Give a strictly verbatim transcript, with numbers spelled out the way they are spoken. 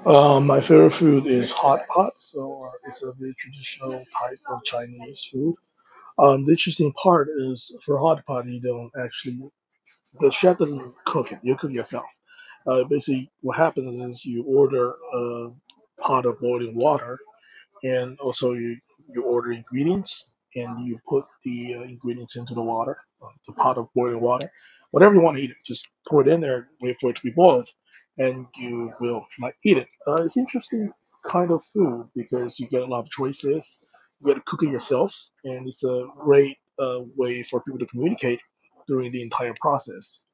Um, my favorite food is hot pot, so uh, it's a very traditional type of Chinese food. Um, the interesting part is for hot pot, you don't actually the chef doesn't cook it; you cook yourself. Uh, basically, what happens is you order a pot of boiling water, and also you you order ingredients and you put the uh, ingredients into the water, uh, the pot of boiling water, whatever you want to eat it, just pour it in there, wait for it to be boiled, and you will like eat it. Uh, it's interesting kind of food because you get a lot of choices. You get to cook it yourself, and it's a great uh, way for people to communicate during the entire process.